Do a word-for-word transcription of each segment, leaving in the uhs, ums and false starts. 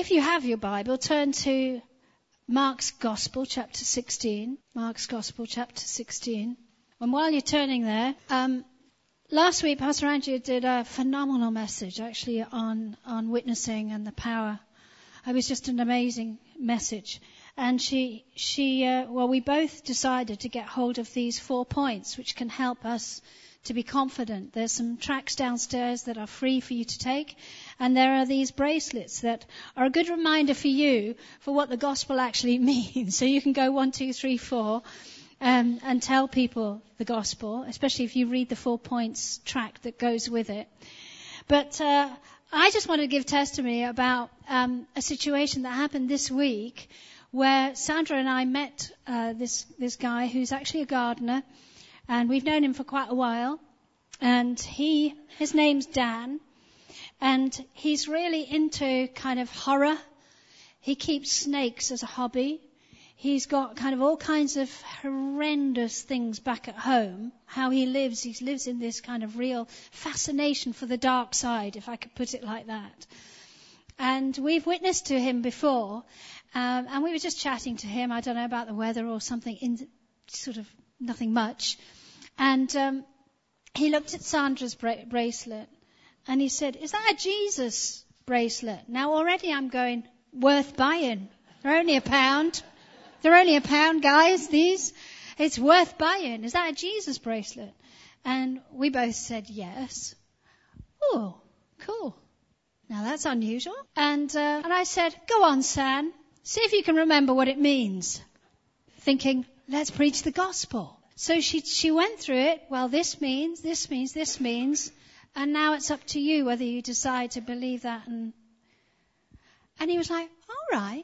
if you have your Bible, turn to Mark's Gospel, chapter sixteen. Mark's Gospel, chapter sixteen. And while you're turning there, um, last week Pastor Andrew did a phenomenal message, actually, on, on witnessing and the power. It was just an amazing message. And she, she, uh, well, we both decided to get hold of these four points, which can help us to be confident. There's some tracts downstairs that are free for you to take, and there are these bracelets that are a good reminder for you for what the gospel actually means. So you can go one, two, three, four, um, and tell people the gospel, especially if you read the four points tract that goes with it. But uh, I just want to give testimony about um, a situation that happened this week where Sandra and I met uh, this this guy who's actually a gardener. And we've known him for quite a while. And he, his name's Dan. And he's really into kind of horror. He keeps snakes as a hobby. He's got kind of all kinds of horrendous things back at home. How he lives, he lives in this kind of real fascination for the dark side, if I could put it like that. And we've witnessed to him before. Um, and we were just chatting to him, I don't know, about the weather or something, in sort of nothing much. And um, he looked at Sandra's bra- bracelet and he said, "Is that a Jesus bracelet?" Now already I'm going, worth buying. They're only a pound. They're only a pound, guys, these. It's worth buying. Is that a Jesus bracelet? And we both said yes. Oh, cool. Now that's unusual. And, uh, and I said, "Go on, San. See if you can remember what it means." Thinking, let's preach the gospel. So she she went through it. Well, this means, this means, this means. And now it's up to you whether you decide to believe that. And, and he was like, all right.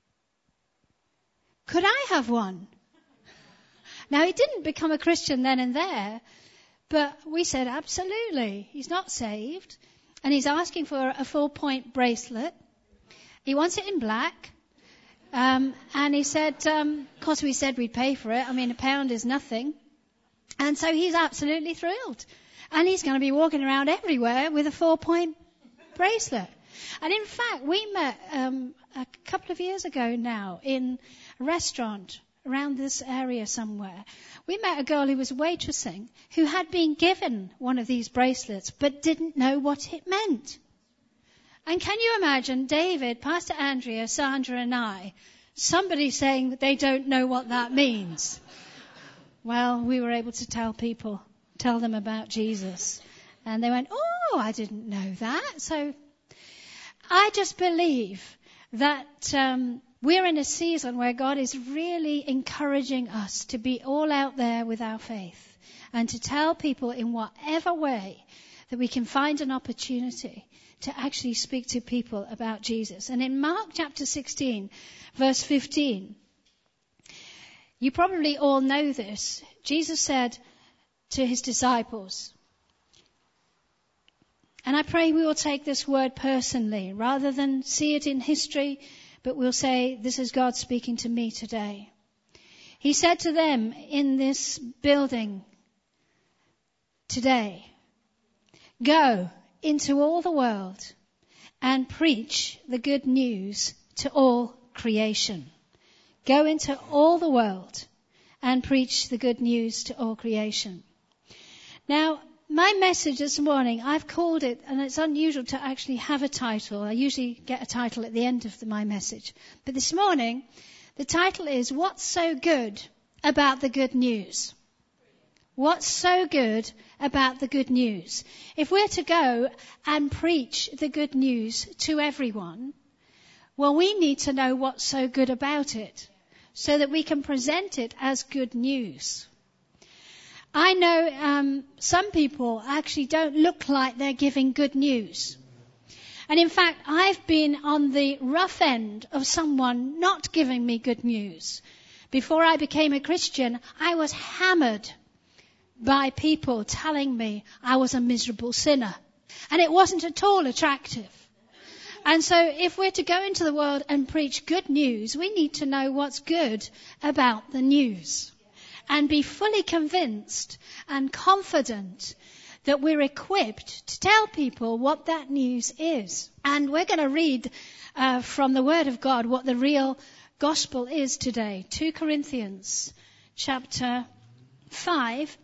Could I have one? Now, he didn't become a Christian then and there. But we said, absolutely. He's not saved. And he's asking for a four-point bracelet. He wants it in black. Um, and he said, um, of course we said we'd pay for it. I mean, a pound is nothing. And so he's absolutely thrilled. And he's going to be walking around everywhere with a four-point bracelet. And in fact, we met um, a couple of years ago now in a restaurant around this area somewhere. We met a girl who was waitressing who had been given one of these bracelets but didn't know what it meant. And can you imagine David, Pastor Andrea, Sandra and I, somebody saying that they don't know what that means? Well, we were able to tell people, tell them about Jesus. And they went, oh, I didn't know that. So I just believe that um, we're in a season where God is really encouraging us to be all out there with our faith and to tell people in whatever way that we can find an opportunity to actually speak to people about Jesus. And in Mark chapter sixteen, verse fifteen, you probably all know this. Jesus said to his disciples, and I pray we will take this word personally, rather than see it in history, but we'll say, this is God speaking to me today. He said to them in this building today, "Go into all the world and preach the good news to all creation." Go into all the world and preach the good news to all creation. Now, my message this morning, I've called it, and it's unusual to actually have a title. I usually get a title at the end of the, my message. But this morning, the title is, What's So Good About the Good News? What's so good about the good news? If we're to go and preach the good news to everyone, well, we need to know what's so good about it so that we can present it as good news. I know um, some people actually don't look like they're giving good news. And in fact, I've been on the rough end of someone not giving me good news. Before I became a Christian, I was hammered by people telling me I was a miserable sinner. And it wasn't at all attractive. And so if we're to go into the world and preach good news, we need to know what's good about the news. And be fully convinced and confident that we're equipped to tell people what that news is. And we're going to read uh, from the Word of God what the real gospel is today. Second Corinthians chapter five.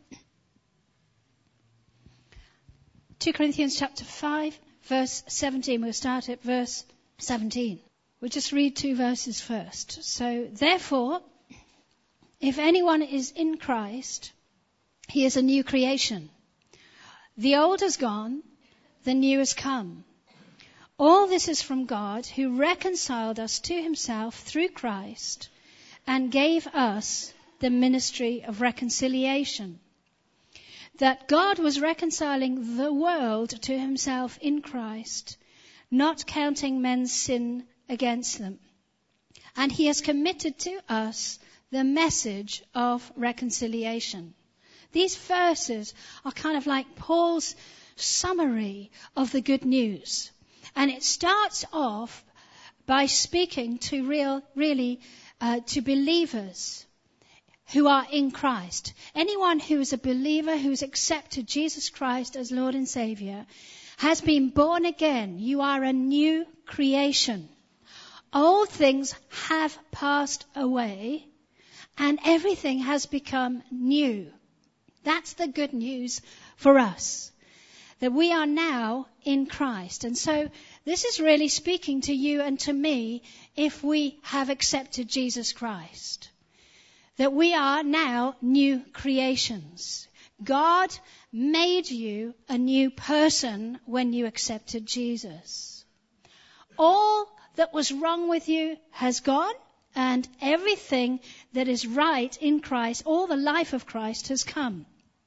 Second Corinthians chapter five, verse seventeen. We'll start at verse seventeen. We'll just read two verses first. So, therefore, if anyone is in Christ, he is a new creation. The old is gone, the new has come. All this is from God, who reconciled us to himself through Christ and gave us the ministry of reconciliation. That God was reconciling the world to himself in Christ, not counting men's sin against them. And he has committed to us the message of reconciliation. These verses are kind of like Paul's summary of the good news. And it starts off by speaking to real, really, uh, to believers who are in Christ. Anyone who is a believer, who's accepted Jesus Christ as Lord and Savior, has been born again. You are a new creation. Old things have passed away, and everything has become new. That's the good news for us, that we are now in Christ. And so this is really speaking to you and to me if we have accepted Jesus Christ, that we are now new creations. God made you a new person when you accepted Jesus. All that was wrong with you has gone, and everything that is right in Christ, all the life of Christ has come.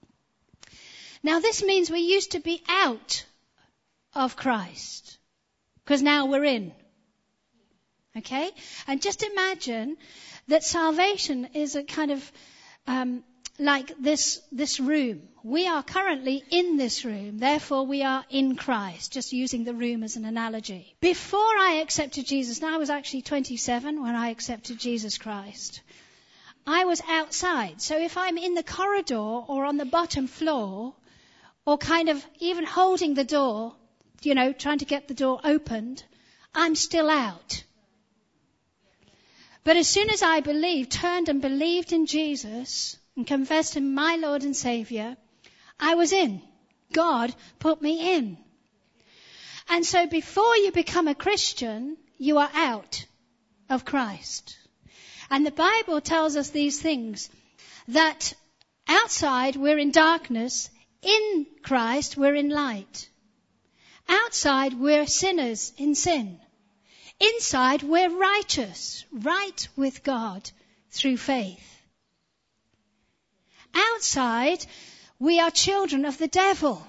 Now this means we used to be out of Christ, because now we're in. Okay? And just imagine that salvation is a kind of um, like this this room. We are currently in this room, therefore we are in Christ, just using the room as an analogy. Before I accepted Jesus, now I was actually twenty-seven when I accepted Jesus Christ, I was outside. So if I'm in the corridor or on the bottom floor, or kind of even holding the door, you know, trying to get the door opened, I'm still out. But as soon as I believed, turned and believed in Jesus and confessed him my Lord and Savior, I was in. God put me in. And so before you become a Christian, you are out of Christ. And the Bible tells us these things, that outside we're in darkness, in Christ we're in light. Outside we're sinners in sin. Inside we're righteous, right with God through faith. Outside we are children of the devil.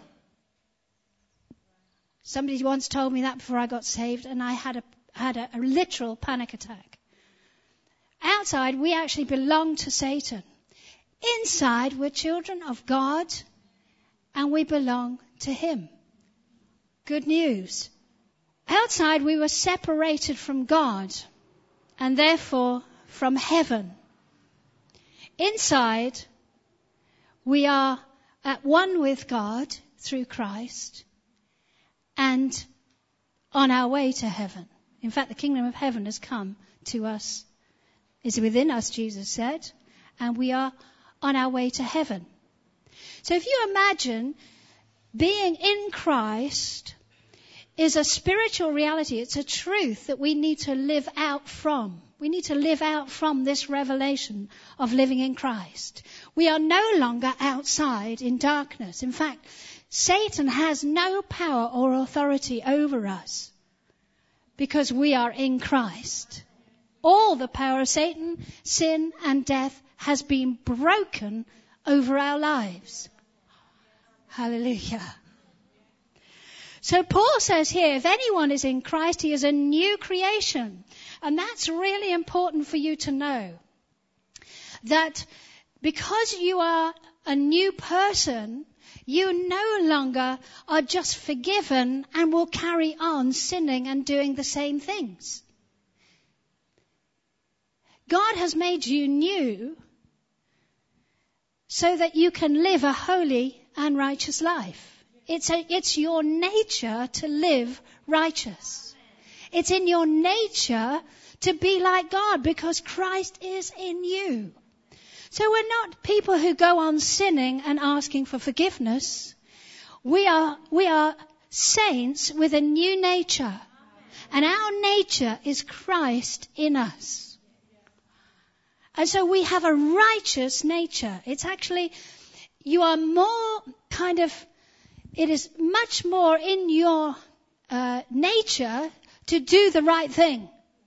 Somebody once told me that before I got saved, and I had a had a, a literal panic attack. Outside we actually belong to Satan. Inside we're children of God, and we belong to him. Good news. Outside we were separated from God, and therefore from heaven. Inside we are at one with God through Christ and on our way to heaven. In fact, the kingdom of heaven has come to us, is within us, Jesus said, and we are on our way to heaven. So if you imagine being in Christ is a spiritual reality, it's a truth that we need to live out from. We need to live out from this revelation of living in Christ. We are no longer outside in darkness. In fact, Satan has no power or authority over us because we are in Christ. All the power of Satan, sin and death has been broken over our lives. Hallelujah. So Paul says here, if anyone is in Christ, he is a new creation. And that's really important for you to know. That because you are a new person, you no longer are just forgiven and will carry on sinning and doing the same things. God has made you new so that you can live a holy and righteous life. It's a, it's your nature to live righteous. It's in your nature to be like God because Christ is in you. So we're not people who go on sinning and asking for forgiveness. We are, we are saints with a new nature. And our nature is Christ in us. And so we have a righteous nature. It's actually, you are more kind of, it is much more in your uh, nature to do the right thing.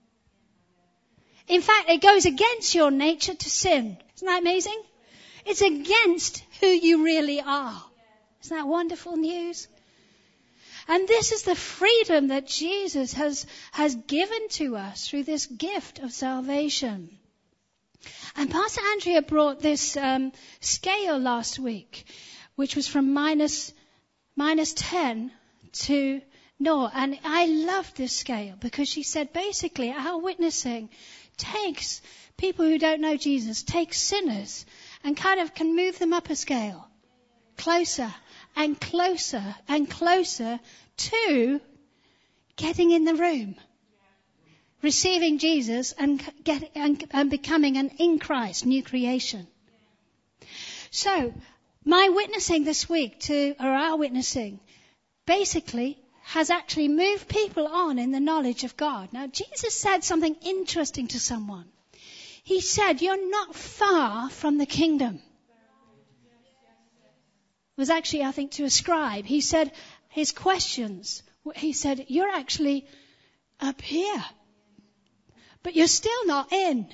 In fact, it goes against your nature to sin. Isn't that amazing? It's against who you really are. Isn't that wonderful news? And this is the freedom that Jesus has, has given to us through this gift of salvation. And Pastor Andrea brought this um, scale last week, which was from minus, minus ten to naught. And I loved this scale because she said basically our witnessing takes people who don't know Jesus, takes sinners and kind of can move them up a scale. Closer and closer and closer to getting in the room. Receiving Jesus and, get, and, and becoming an in Christ new creation. So, my witnessing this week to, or our witnessing, basically has actually moved people on in the knowledge of God. Now, Jesus said something interesting to someone. He said, you're not far from the kingdom. It was actually, I think, to a scribe. He said, his questions, he said, you're actually up here. But you're still not in.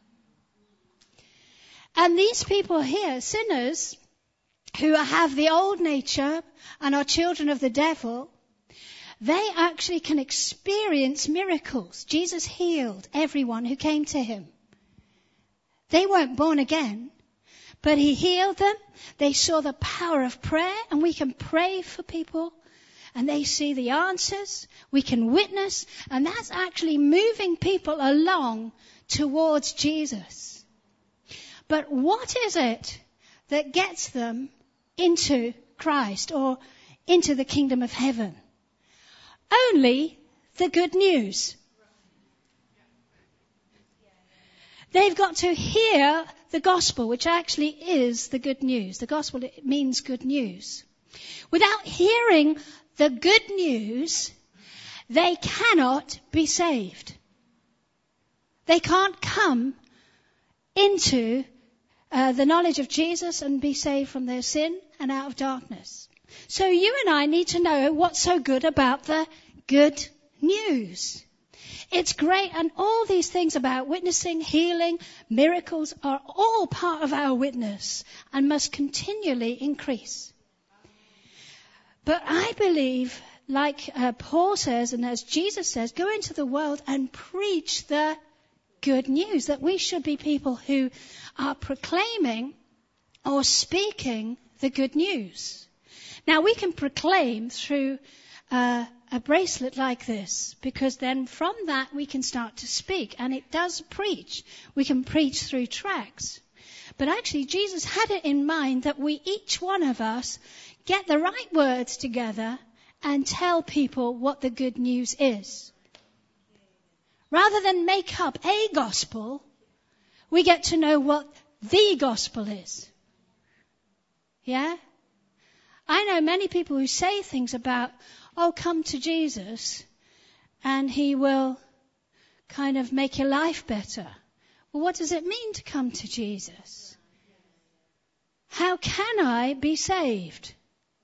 And these people here, sinners, who have the old nature and are children of the devil, they actually can experience miracles. Jesus healed everyone who came to him. They weren't born again, but he healed them. They saw the power of prayer, and we can pray for people, and they see the answers. We can witness, and that's actually moving people along towards Jesus. But what is it that gets them into Christ or into the kingdom of heaven? Only the good news. They've got to hear the gospel, which actually is the good news. The gospel, it means good news. Without hearing the good news, they cannot be saved. They can't come into uh, the knowledge of Jesus and be saved from their sin and out of darkness. So you and I need to know what's so good about the good news. It's great, and all these things about witnessing, healing, miracles are all part of our witness and must continually increase. But I believe, like uh, Paul says and as Jesus says, go into the world and preach the good news, that we should be people who are proclaiming or speaking the good news. Now, we can proclaim through uh, a bracelet like this, because then from that we can start to speak, and it does preach. We can preach through tracts. But actually, Jesus had it in mind that we, each one of us, get the right words together and tell people what the good news is. Rather than make up a gospel, we get to know what the gospel is. Yeah? I know many people who say things about, oh, come to Jesus and he will kind of make your life better. Well, what does it mean to come to Jesus? How can I be saved?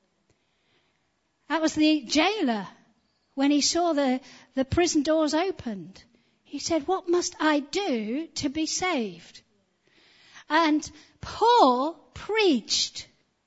That was the jailer when he saw the, the prison doors opened. He said, what must I do to be saved? And Paul preached,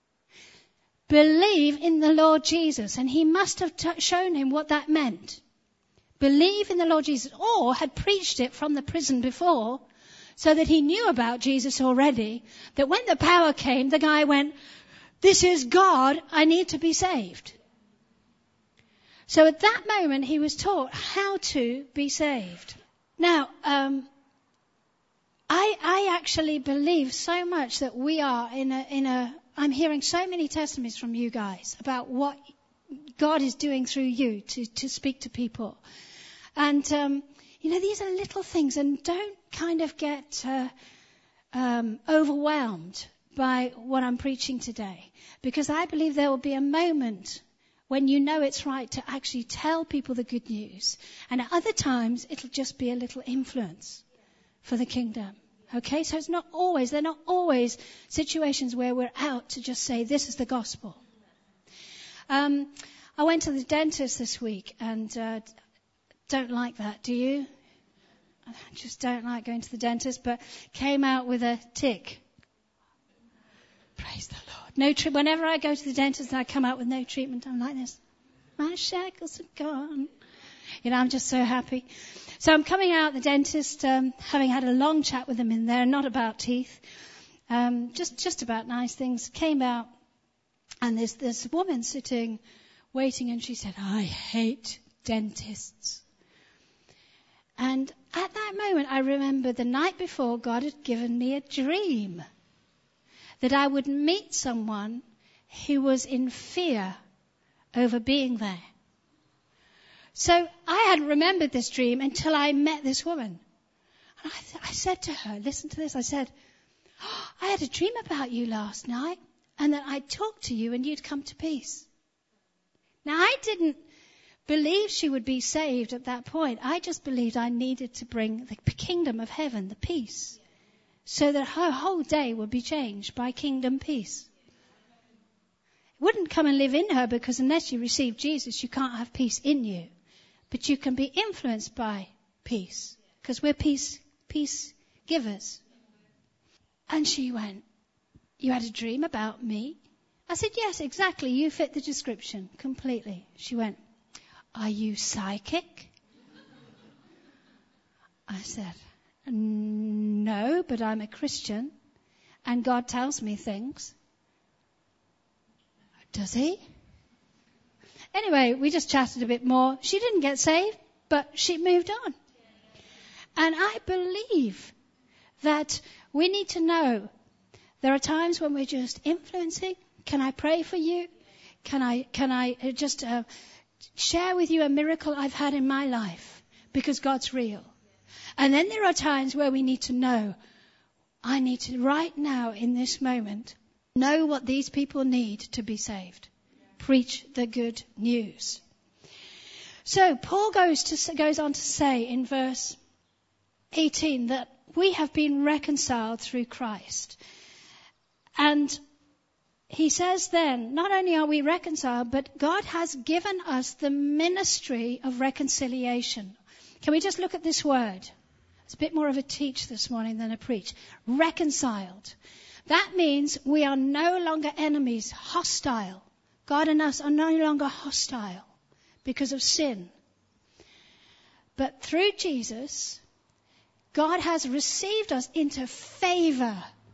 believe in the Lord Jesus. And he must have t- shown him what that meant. Believe in the Lord Jesus, or had preached it from the prison before, so that he knew about Jesus already, that when the power came, the guy went, this is God, I need to be saved. So at that moment, he was taught how to be saved. Now, um, I, I actually believe so much that we are in a, in a, I'm hearing so many testimonies from you guys about what God is doing through you to, to speak to people. And, um, you know, these are little things, and don't kind of get uh, um, overwhelmed by what I'm preaching today, because I believe there will be a moment when you know it's right to actually tell people the good news, and at other times it'll just be a little influence for the kingdom. Okay, so it's not always, they're not always situations where we're out to just say this is the gospel. Um, I went to the dentist this week, and uh, don't like that, do you? I just don't like going to the dentist, but came out with a tick. Praise the Lord. No tri- Whenever I go to the dentist and I come out with no treatment, I'm like this. My shackles are gone. You know, I'm just so happy. So I'm coming out the dentist, um, having had a long chat with them in there, not about teeth, um, just just about nice things. Came out, and there's this woman sitting, waiting, and she said, "I hate dentists." And at that moment, I remembered the night before, God had given me a dream that I would meet someone who was in fear over being there. So I hadn't remembered this dream until I met this woman. And I, th- I said to her, listen to this, I said, oh, I had a dream about you last night, and that I'd talk to you and you'd come to peace. Now, I didn't believe she would be saved at that point. I just believed I needed to bring the kingdom of heaven, the peace, so that her whole day would be changed by kingdom peace. It wouldn't come and live in her, because unless you receive Jesus, you can't have peace in you. But you can be influenced by peace, because we're peace, peace givers. And she went, "You had a dream about me?" I said, "Yes, exactly. You fit the description completely." She went, "Are you psychic?" I said, "No, but I'm a Christian, and God tells me things." "Does he?" Anyway, we just chatted a bit more. She didn't get saved, but she moved on. And I believe that we need to know there are times when we're just influencing. Can I pray for you? Can I, can I just uh, share with you a miracle I've had in my life? Because God's real. And then there are times where we need to know, I need to right now in this moment know what these people need to be saved. Preach the good news. So Paul goes to goes on to say in verse eighteen that we have been reconciled through Christ. And he says then, not only are we reconciled, but God has given us the ministry of reconciliation. Can we just look at this word? It's a bit more of a teach this morning than a preach. Reconciled. That means we are no longer enemies, hostile. God and us are no longer hostile because of sin. But through Jesus, God has received us into favor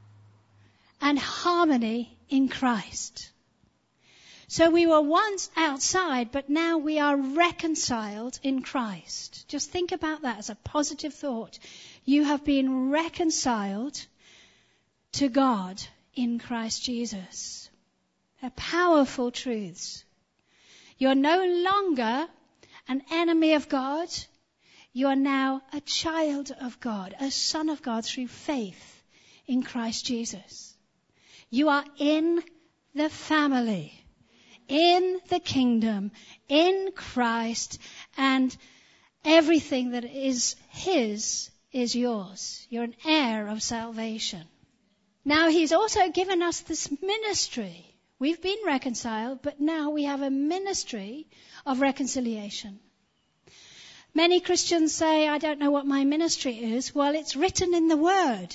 and harmony in Christ. So we were once outside, but now we are reconciled in Christ. Just think about that as a positive thought. You have been reconciled to God in Christ Jesus. They're powerful truths. You're no longer an enemy of God. You are now a child of God, a son of God through faith in Christ Jesus. You are in the family, in the kingdom, in Christ, and everything that is His is yours. You're an heir of salvation. Now He's also given us this ministry. We've been reconciled, but now we have a ministry of reconciliation. Many Christians say, I don't know what my ministry is. Well, it's written in the Word.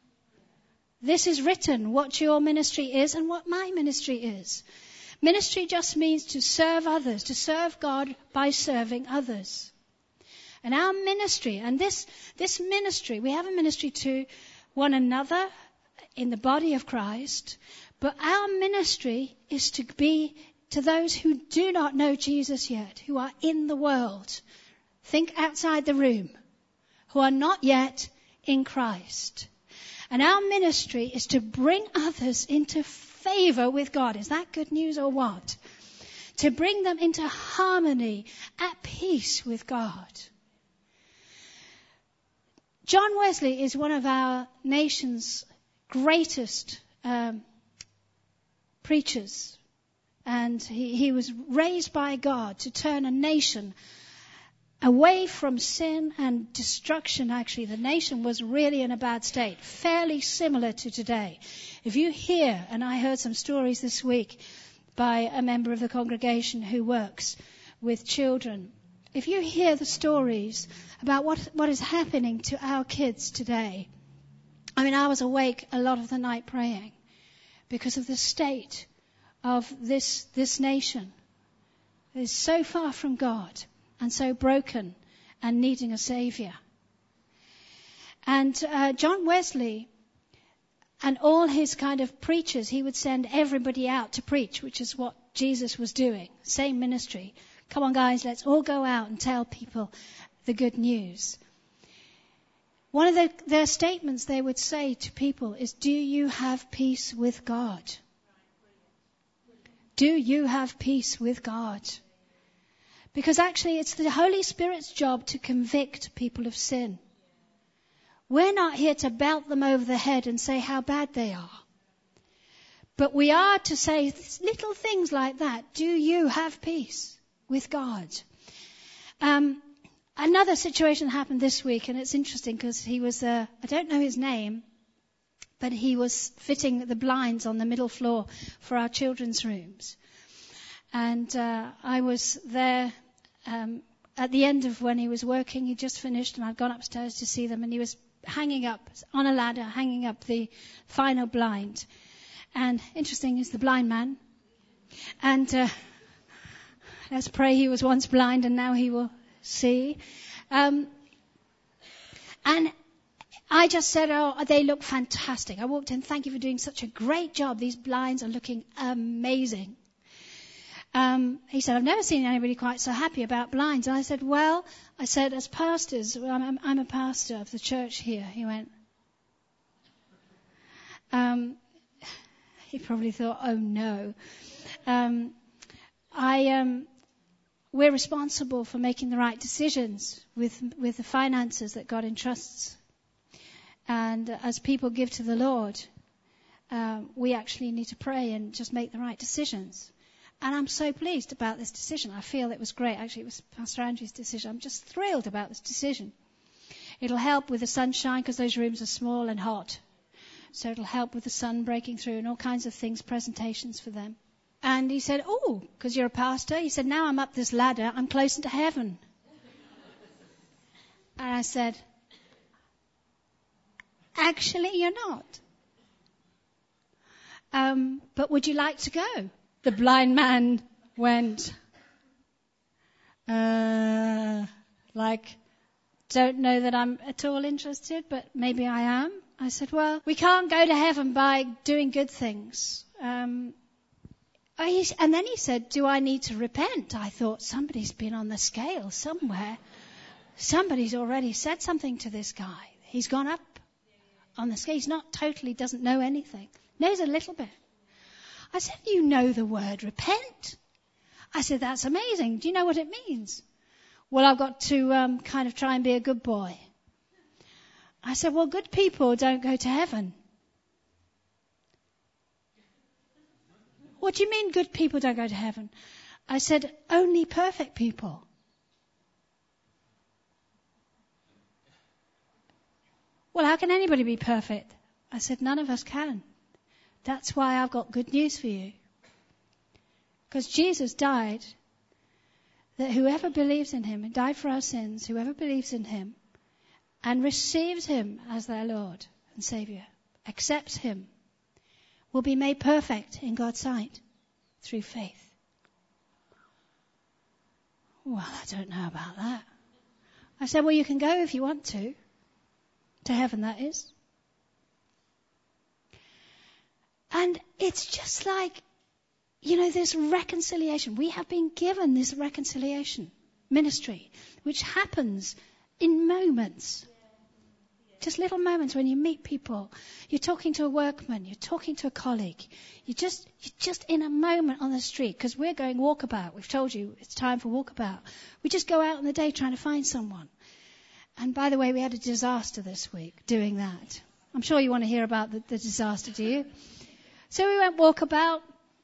This is written, what your ministry is and what my ministry is. Ministry just means to serve others, to serve God by serving others. And our ministry, and this, this ministry, we have a ministry to one another in the body of Christ, but our ministry is to be to those who do not know Jesus yet, who are in the world. Think outside the room, who are not yet in Christ. And our ministry is to bring others into favor with God. Is that good news or what? To bring them into harmony, at peace with God. John Wesley is one of our nation's greatest um, preachers. And he, he was raised by God to turn a nation away from sin and destruction. Actually, the nation was really in a bad state, fairly similar to today. If you hear, and I heard some stories this week by a member of the congregation who works with children, if you hear the stories about what, what is happening to our kids today, I mean, I was awake a lot of the night praying because of the state of this this nation. It is so far from God and so broken and needing a Saviour. And uh, John Wesley and all his kind of preachers, he would send everybody out to preach, which is what Jesus was doing. Same ministry. Come on, guys, let's all go out and tell people the good news. One of the, their statements they would say to people is, do you have peace with God? Do you have peace with God? Because actually it's the Holy Spirit's job to convict people of sin. We're not here to belt them over the head and say how bad they are. But we are to say little things like that. Do you have peace with God? Um, another situation happened this week, and it's interesting because he was, uh, I don't know his name, but he was fitting the blinds on the middle floor for our children's rooms. And uh, I was there um, at the end of when he was working. He just finished, and I'd gone upstairs to see them, and he was hanging up, on a ladder, hanging up the final blind. And interesting is the blind man. And uh, let's pray he was once blind, and now he will see. Um, and I just said, oh, they look fantastic. I walked in, thank you for doing such a great job. These blinds are looking amazing. Um, he said, I've never seen anybody quite so happy about blinds. And I said, well, I said, as pastors, I'm, I'm a pastor of the church here. He went, um, he probably thought, oh no. Um, I, um, we're responsible for making the right decisions with, with the finances that God entrusts. And as people give to the Lord, um, we actually need to pray and just make the right decisions. And I'm so pleased about this decision. I feel it was great. Actually, it was Pastor Andrew's decision. I'm just thrilled about this decision. It'll help with the sunshine because those rooms are small and hot. So it'll help with the sun breaking through and all kinds of things, presentations for them. And he said, oh, because you're a pastor. He said, now I'm up this ladder, I'm closer to heaven. And I said, actually, you're not. Um, but would you like to go? The blind man went, uh, like, don't know that I'm at all interested, but maybe I am. I said, well, we can't go to heaven by doing good things. Um, and then he said, do I need to repent? I thought, somebody's been on the scale somewhere. Somebody's already said something to this guy. He's gone up on the scale. He's not totally, doesn't know anything. Knows a little bit. I said, you know the word repent. I said, that's amazing. Do you know what it means? Well, I've got to um, kind of try and be a good boy. I said, well, good people don't go to heaven. What do you mean good people don't go to heaven? I said, only perfect people. Well, how can anybody be perfect? I said, none of us can. That's why I've got good news for you. Because Jesus died, that whoever believes in him, and died for our sins, whoever believes in him, and receives him as their Lord and Saviour, accepts him, will be made perfect in God's sight through faith. Well, I don't know about that. I said, well, you can go if you want to. To heaven, that is. And it's just like, you know, this reconciliation. We have been given this reconciliation ministry, which happens in moments. Just little moments when you meet people. You're talking to a workman. You're talking to a colleague. You're just, you're just in a moment on the street, because we're going walkabout. We've told you it's time for walkabout. We just go out in the day trying to find someone. And by the way, we had a disaster this week doing that. I'm sure you want to hear about the, the disaster, do you? So we went walkabout,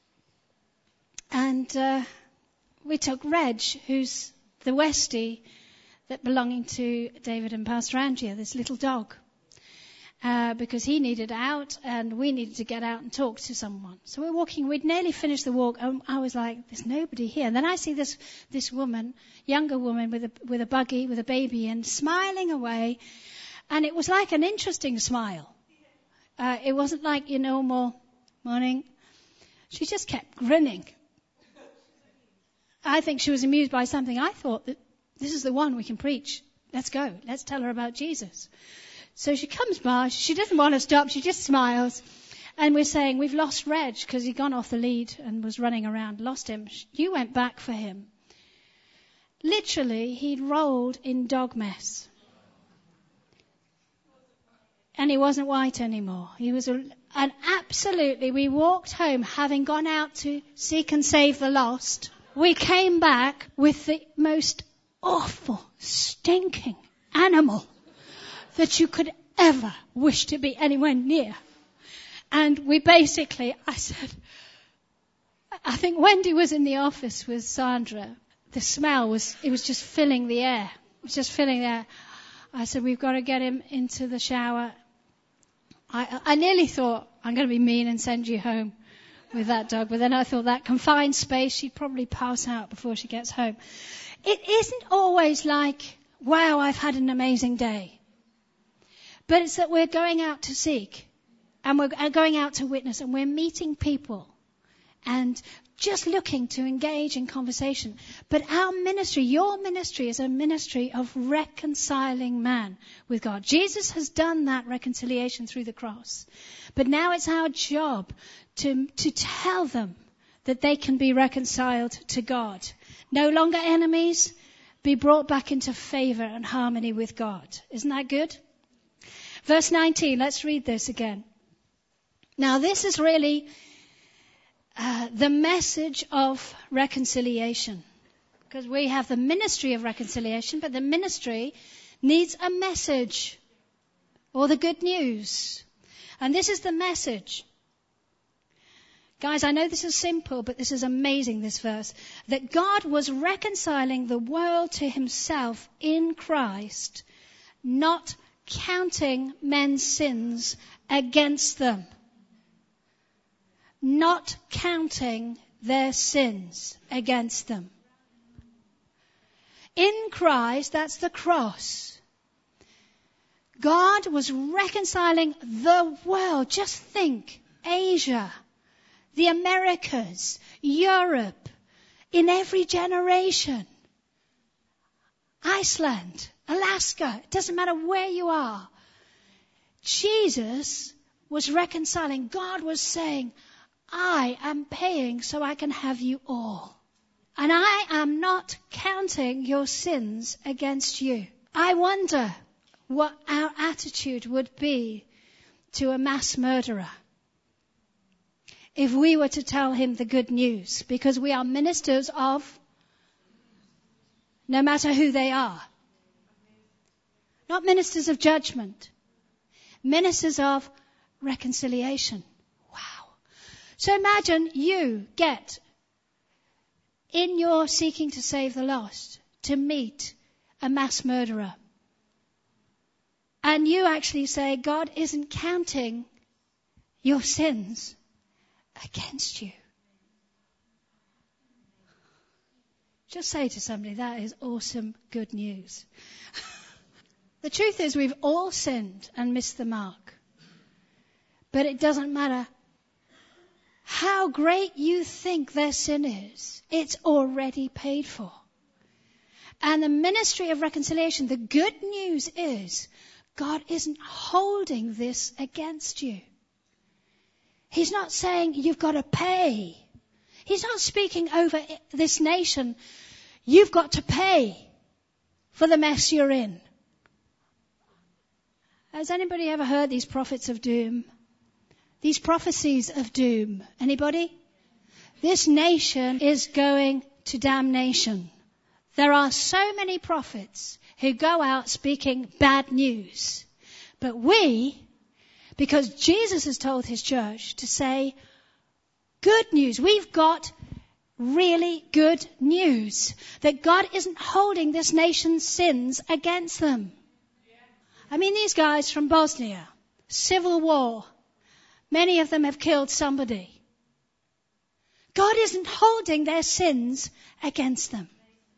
and uh, we took Reg, who's the Westie that belonging to David and Pastor Andrea, this little dog, uh, because he needed out and we needed to get out and talk to someone. So we're walking, we'd nearly finished the walk, and I was like, there's nobody here. And then I see this this woman, younger woman with a with a buggy, with a baby, and smiling away, and it was like an interesting smile. Uh, it wasn't like your normal morning. She just kept grinning. I think she was amused by something. I thought that this is the one we can preach. Let's go. Let's tell her about Jesus. So she comes by. She doesn't want to stop. She just smiles. And we're saying, we've lost Reg because he'd gone off the lead and was running around. Lost him. You went back for him. Literally, he'd rolled in dog mess. And he wasn't white anymore. He was a, and absolutely, we walked home having gone out to seek and save the lost. We came back with the most awful, stinking animal that you could ever wish to be anywhere near. And we basically, I said, I think Wendy was in the office with Sandra. The smell was, it was just filling the air. It was just filling the air. I said, we've got to get him into the shower. I, I nearly thought, I'm going to be mean and send you home with that dog. But then I thought that confined space, she'd probably pass out before she gets home. It isn't always like, wow, I've had an amazing day. But it's that we're going out to seek, and we're going out to witness, and we're meeting people and just looking to engage in conversation. But our ministry, your ministry, is a ministry of reconciling man with God. Jesus has done that reconciliation through the cross. But now it's our job to, to tell them that they can be reconciled to God. No longer enemies, be brought back into favor and harmony with God. Isn't that good? Verse nineteen, let's read this again. Now this is really uh, the message of reconciliation. Because we have the ministry of reconciliation, but the ministry needs a message, or the good news. And this is the message. Guys, I know this is simple, but this is amazing, this verse. That God was reconciling the world to himself in Christ, not counting men's sins against them. Not counting their sins against them. In Christ, that's the cross. God was reconciling the world. Just think, Asia, the Americas, Europe, in every generation. Iceland, Alaska, it doesn't matter where you are. Jesus was reconciling. God was saying, I am paying so I can have you all. And I am not counting your sins against you. I wonder what our attitude would be to a mass murderer if we were to tell him the good news, because we are ministers of, no matter who they are. Not ministers of judgment. Ministers of reconciliation. Wow. So imagine you get, in your seeking to save the lost, to meet a mass murderer. And you actually say, God isn't counting your sins against you. Just say to somebody, that is awesome good news. The truth is, we've all sinned and missed the mark. But it doesn't matter how great you think their sin is. It's already paid for. And the ministry of reconciliation, the good news is, God isn't holding this against you. He's not saying you've got to pay. He's not speaking over this nation. You've got to pay for the mess you're in. Has anybody ever heard these prophets of doom? These prophecies of doom. Anybody? This nation is going to damnation. There are so many prophets. who go out speaking bad news. But we, because Jesus has told his church to say good news, we've got really good news that God isn't holding this nation's sins against them. I mean, these guys from Bosnia, civil war, many of them have killed somebody. God isn't holding their sins against them.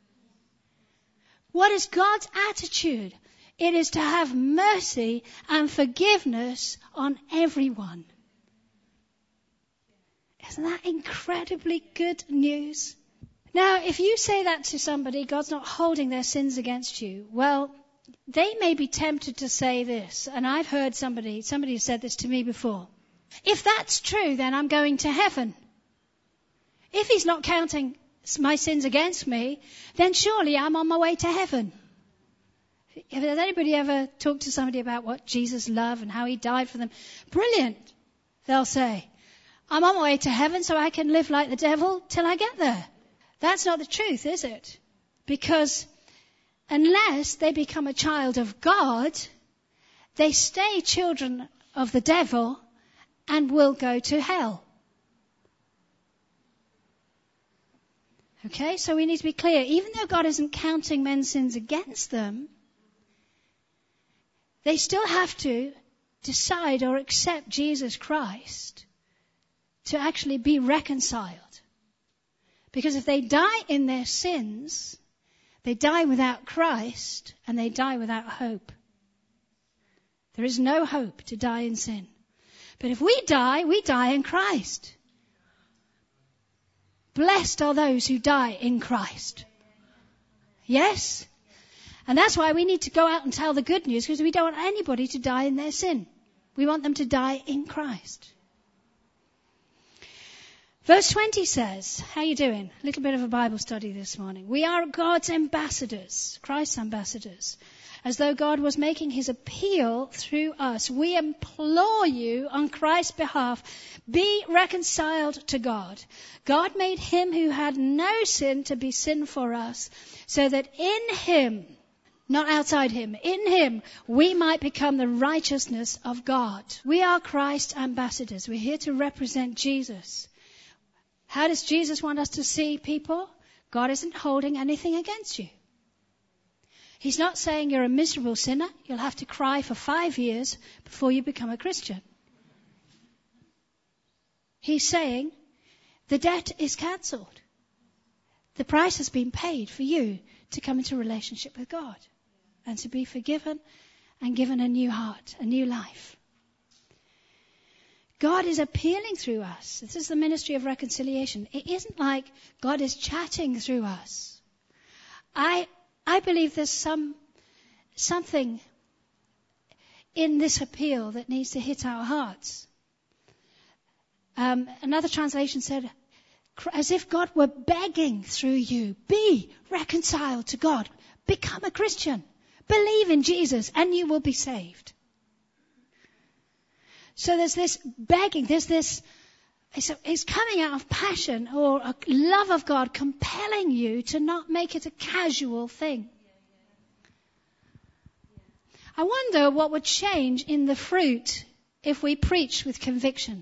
What is God's attitude? It is to have mercy and forgiveness on everyone. Isn't that incredibly good news? Now, if you say that to somebody, God's not holding their sins against you, well, they may be tempted to say this, and I've heard somebody, somebody has said this to me before. If that's true, then I'm going to heaven. If he's not counting my sins against me, then surely I'm on my way to heaven. Has anybody ever talked to somebody about what Jesus loved and how he died for them? Brilliant, they'll say. I'm on my way to heaven so I can live like the devil till I get there. That's not the truth, is it? Because unless they become a child of God, they stay children of the devil and will go to hell. Okay, so we need to be clear. Even though God isn't counting men's sins against them, they still have to decide or accept Jesus Christ to actually be reconciled. Because if they die in their sins, they die without Christ and they die without hope. There is no hope to die in sin. But if we die, we die in Christ. Blessed are those who die in Christ. Yes? And that's why we need to go out and tell the good news, because we don't want anybody to die in their sin. We want them to die in Christ. Verse twenty says, how are you doing? A little bit of a Bible study this morning. We are God's ambassadors, Christ's ambassadors. As though God was making his appeal through us. We implore you on Christ's behalf, be reconciled to God. God made him who had no sin to be sin for us, so that in him, not outside him, in him, we might become the righteousness of God. We are Christ's ambassadors. We're here to represent Jesus. How does Jesus want us to see people? God isn't holding anything against you. He's not saying you're a miserable sinner. You'll have to cry for five years before you become a Christian. He's saying the debt is cancelled. The price has been paid for you to come into relationship with God and to be forgiven and given a new heart, a new life. God is appealing through us. This is the ministry of reconciliation. It isn't like God is chatting through us. I I believe there's some something in this appeal that needs to hit our hearts. Um, another translation said, as if God were begging through you, be reconciled to God. Become a Christian. Believe in Jesus and you will be saved. So there's this begging, there's this, it's, it's coming out of passion or a love of God compelling you to not make it a casual thing. I wonder what would change in the fruit if we preach with conviction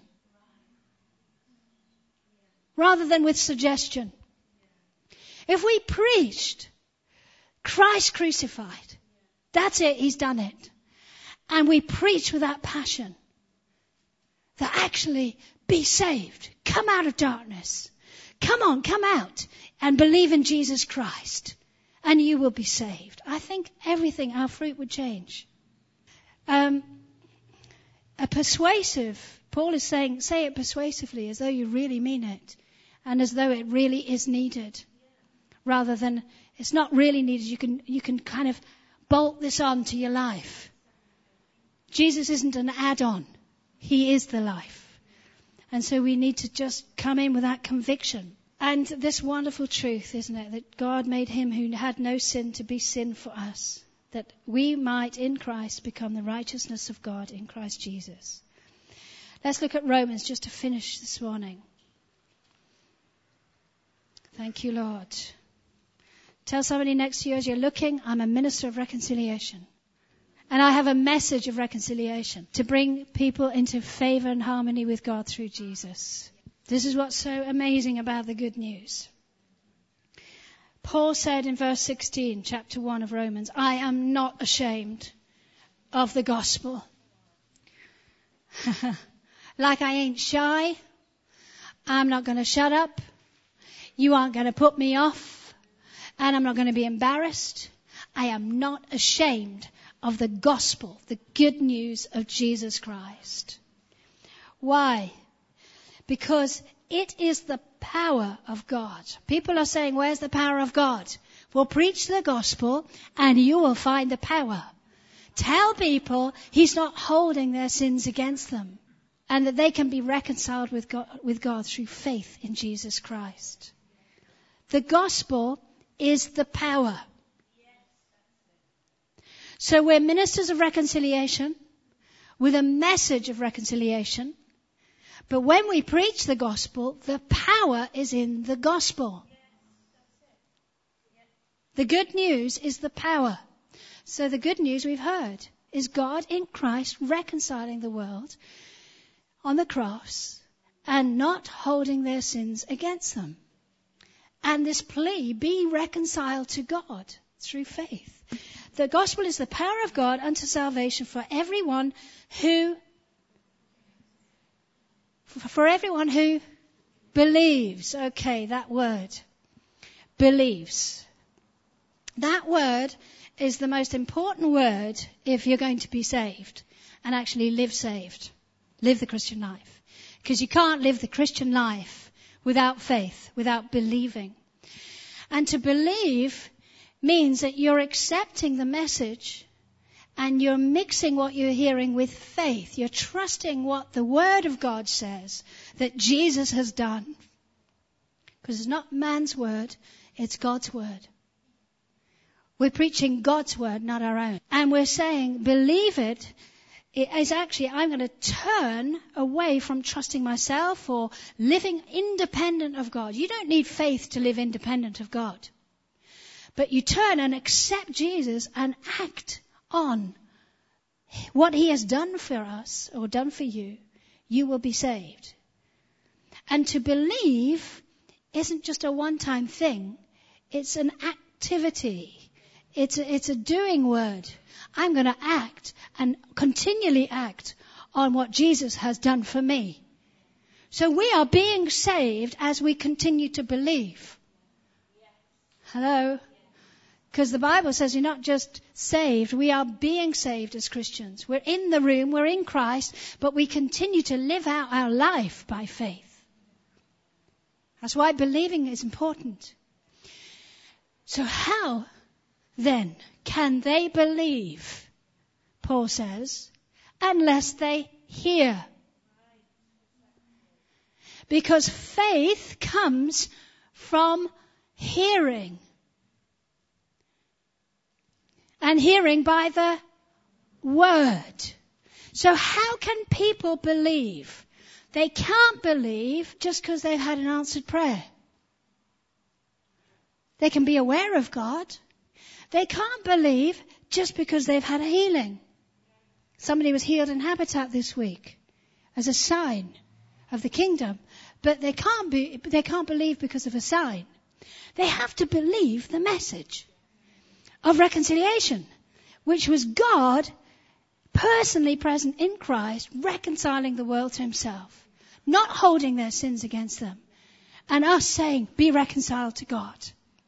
rather than with suggestion. If we preached Christ crucified, that's it, he's done it. And we preach with that passion that actually be saved, come out of darkness, come on, come out and believe in Jesus Christ and you will be saved. I think everything, our fruit would change. Um, a persuasive, Paul is saying, say it persuasively as though you really mean it and as though it really is needed rather than it's not really needed. You can, you can kind of bolt this on to your life. Jesus isn't an add-on. He is the life. And so we need to just come in with that conviction. And this wonderful truth, isn't it, that God made him who had no sin to be sin for us, that we might in Christ become the righteousness of God in Christ Jesus. Let's look at Romans just to finish this morning. Thank you, Lord. Tell somebody next to you as you're looking, I'm a minister of reconciliation. And I have a message of reconciliation to bring people into favor and harmony with God through Jesus. This is what's so amazing about the good news. Paul said in verse sixteen, chapter one of Romans, I am not ashamed of the gospel. Like I ain't shy. I'm not going to shut up. You aren't going to put me off. And I'm not going to be embarrassed. I am not ashamed of the gospel, the good news of Jesus Christ. Why? Because it is the power of God. People are saying, where's the power of God? Well, preach the gospel and you will find the power. Tell people he's not holding their sins against them and that they can be reconciled with God, with God through faith in Jesus Christ. The gospel is the power. So we're ministers of reconciliation with a message of reconciliation. But when we preach the gospel, the power is in the gospel. The good news is the power. So the good news we've heard is God in Christ reconciling the world on the cross and not holding their sins against them. And this plea, be reconciled to God through faith. The gospel is the power of God unto salvation for everyone who, for everyone who believes. Okay, that word. Believes. That word is the most important word if you're going to be saved and actually live saved. Live the Christian life. Because you can't live the Christian life without faith, without believing. And to believe means that you're accepting the message and you're mixing what you're hearing with faith. You're trusting what the Word of God says that Jesus has done. Because it's not man's word, it's God's word. We're preaching God's word, not our own. And we're saying, believe it. It is actually, I'm going to turn away from trusting myself or living independent of God. You don't need faith to live independent of God. But you turn and accept Jesus and act on what he has done for us or done for you. You will be saved. And to believe isn't just a one-time thing. It's an activity. It's a, it's a doing word. I'm going to act and continually act on what Jesus has done for me. So we are being saved as we continue to believe. Hello? Because the Bible says you're not just saved, we are being saved as Christians. We're in the room, we're in Christ, but we continue to live out our life by faith. That's why believing is important. So how then can they believe, Paul says, unless they hear? Because faith comes from hearing. And hearing by the word. So how can people believe? They can't believe just because they've had an answered prayer. They can be aware of God. They can't believe just because they've had a healing. Somebody was healed in Habitat this week as a sign of the kingdom. But they can't be, they can't believe because of a sign. They have to believe the message of reconciliation, which was God personally present in Christ, reconciling the world to himself, not holding their sins against them, and us saying, be reconciled to God.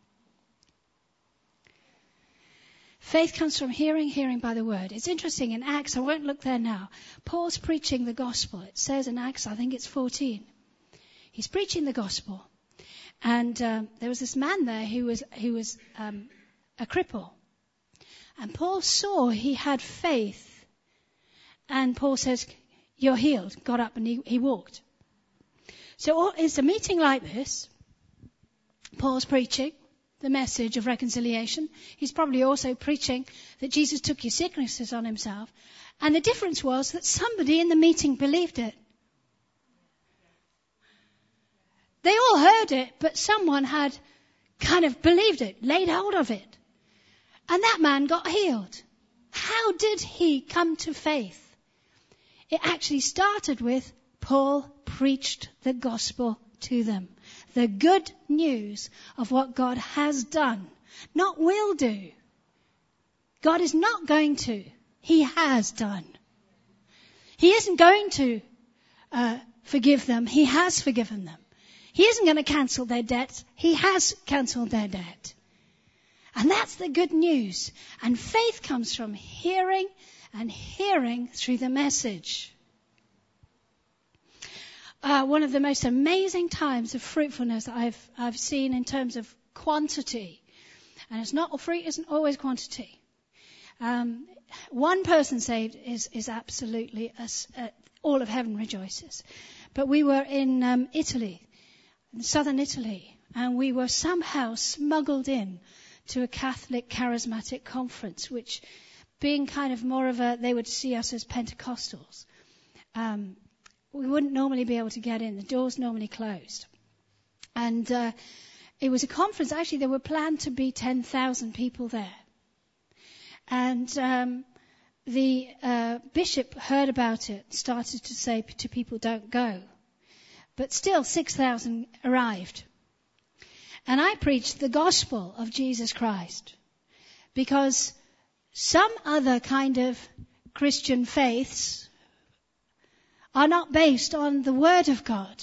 Faith comes from hearing, hearing by the word. It's interesting in Acts, I won't look there now. Paul's preaching the gospel. It says in Acts, I think it's fourteen. He's preaching the gospel. And um, there was this man there who was, who was um, a cripple. And Paul saw he had faith. And Paul says, you're healed. Got up and he, he walked. So it's a meeting like this. Paul's preaching the message of reconciliation. He's probably also preaching that Jesus took your sicknesses on himself. And the difference was that somebody in the meeting believed it. They all heard it, but someone had kind of believed it, laid hold of it. And that man got healed. How did he come to faith? It actually started with Paul preached the gospel to them. The good news of what God has done, not will do. God is not going to. He has done. He isn't going to uh, forgive them. He has forgiven them. He isn't going to cancel their debts. He has cancelled their debt. And that's the good news. And faith comes from hearing and hearing through the message. Uh, one of the most amazing times of fruitfulness that I've, I've seen in terms of quantity. And it's not, fruit isn't always quantity. Um, one person saved is, is absolutely, a, uh, all of heaven rejoices. But we were in um, Italy, in southern Italy, and we were somehow smuggled in to a Catholic charismatic conference, which being kind of more of a, they would see us as Pentecostals. Um, we wouldn't normally be able to get in. The doors normally closed. And uh, it was a conference, actually there were planned to be ten thousand people there. And um, the uh, bishop heard about it, started to say to people, don't go. But still, six thousand arrived. And I preached the gospel of Jesus Christ. Because some other kind of Christian faiths are not based on the Word of God.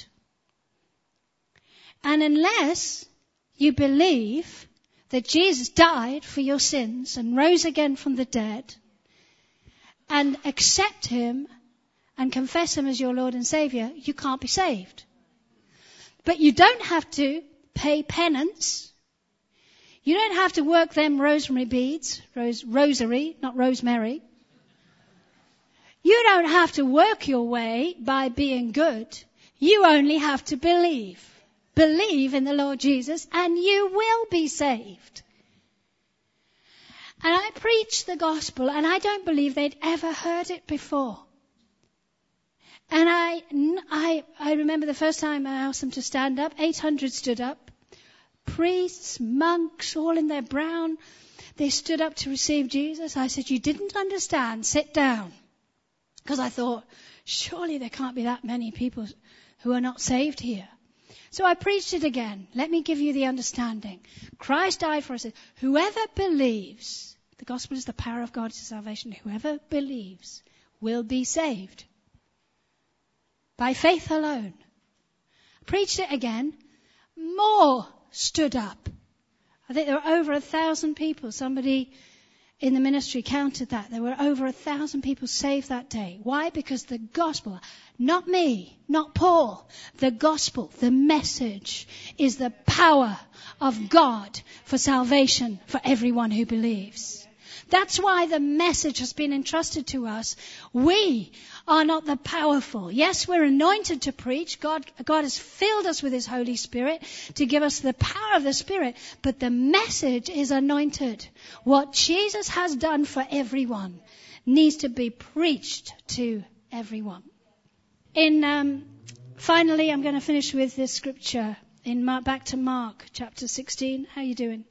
And unless you believe that Jesus died for your sins and rose again from the dead, and accept Him and confess Him as your Lord and Saviour, you can't be saved. But you don't have to pay penance. You don't have to work them rosemary beads, rose, rosary, not rosemary. You don't have to work your way by being good. You only have to believe. Believe in the Lord Jesus and you will be saved. And I preached the gospel and I don't believe they'd ever heard it before. And I, I, I remember the first time I asked them to stand up, eight hundred stood up. Priests, monks, all in their brown. They stood up to receive Jesus. I said, you didn't understand, sit down. Because I thought, surely there can't be that many people who are not saved here. So I preached it again. Let me give you the understanding. Christ died for us. Whoever believes, the gospel is the power of God to salvation. Whoever believes will be saved. By faith alone. Preached it again. More stood up. I think there were over a thousand people. Somebody in the ministry counted that. There were over a thousand people saved that day. Why? Because the gospel, not me, not Paul, the gospel, the message is the power of God for salvation for everyone who believes. That's why the message has been entrusted to us. We are not the powerful. Yes, we're anointed to preach. God, God has filled us with His Holy Spirit to give us the power of the Spirit. But the message is anointed. What Jesus has done for everyone needs to be preached to everyone. In um, finally, I'm going to finish with this scripture in Mark, back to Mark chapter sixteen. How are you doing?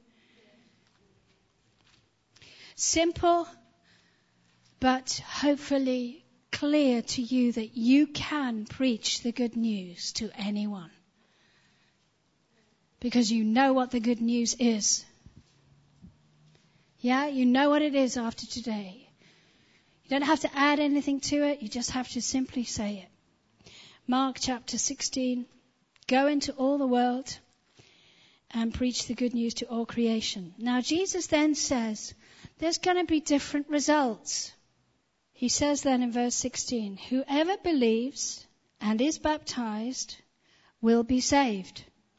Simple, but hopefully clear to you that you can preach the good news to anyone. Because you know what the good news is. Yeah, you know what it is after today. You don't have to add anything to it. You just have to simply say it. Mark chapter sixteen. Go into all the world and preach the good news to all creation. Now Jesus then says, there's going to be different results. He says then in verse sixteen, whoever believes and is baptized will be saved.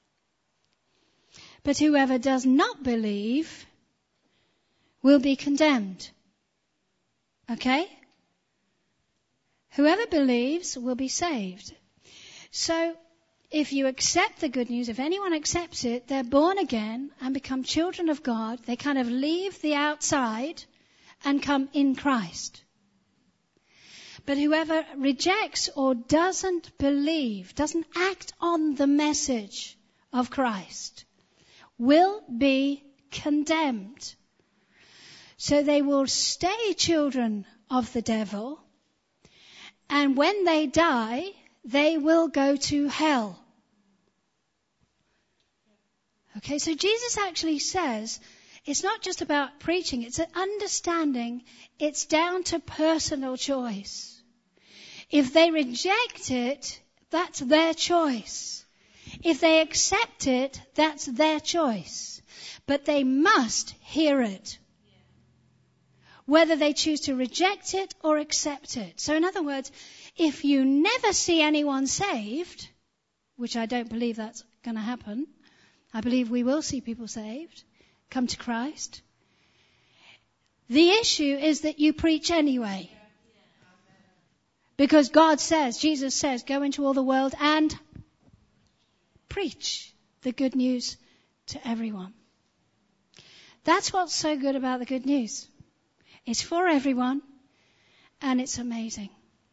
But whoever does not believe will be condemned. Okay? Whoever believes will be saved. So, if you accept the good news, if anyone accepts it, they're born again and become children of God. They kind of leave the outside and come in Christ. But whoever rejects or doesn't believe, doesn't act on the message of Christ, will be condemned. So they will stay children of the devil, and when they die, they will go to hell. Okay, so Jesus actually says it's not just about preaching, it's an understanding. It's down to personal choice. If they reject it, that's their choice. If they accept it, that's their choice. But they must hear it, whether they choose to reject it or accept it. So in other words, if you never see anyone saved, which I don't believe that's going to happen, I believe we will see people saved, come to Christ. The issue is that you preach anyway. Because God says, Jesus says, go into all the world and preach the good news to everyone. That's what's so good about the good news. It's for everyone, and it's amazing.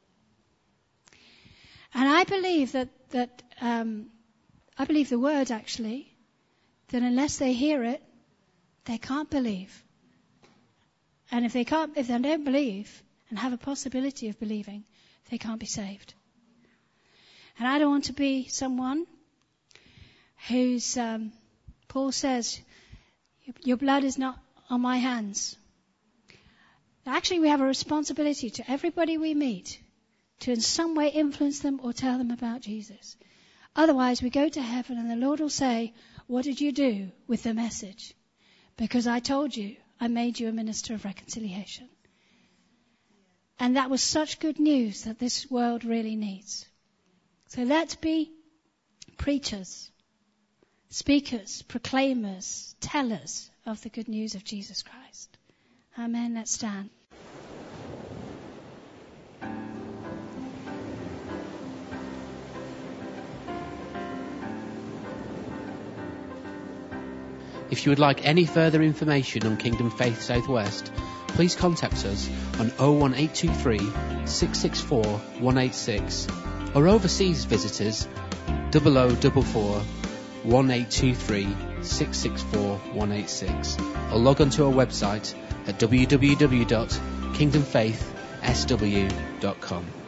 And I believe that, that um, I believe the word actually, that unless they hear it, they can't believe. And if they can't, if they don't believe and have a possibility of believing, they can't be saved. And I don't want to be someone who's, um, Paul says, your blood is not on my hands. Actually, we have a responsibility to everybody we meet to in some way influence them or tell them about Jesus. Otherwise, we go to heaven and the Lord will say, what did you do with the message? Because I told you, I made you a minister of reconciliation. And that was such good news that this world really needs. So let's be preachers, speakers, proclaimers, tellers of the good news of Jesus Christ. Amen. Let's stand. If you would like any further information on Kingdom Faith Southwest, please contact us on oh one eight two three, six six four, one eight six or overseas visitors double oh four four, one eight two three, six six four, one eight six or log on to our website at w w w dot kingdom faith s w dot com.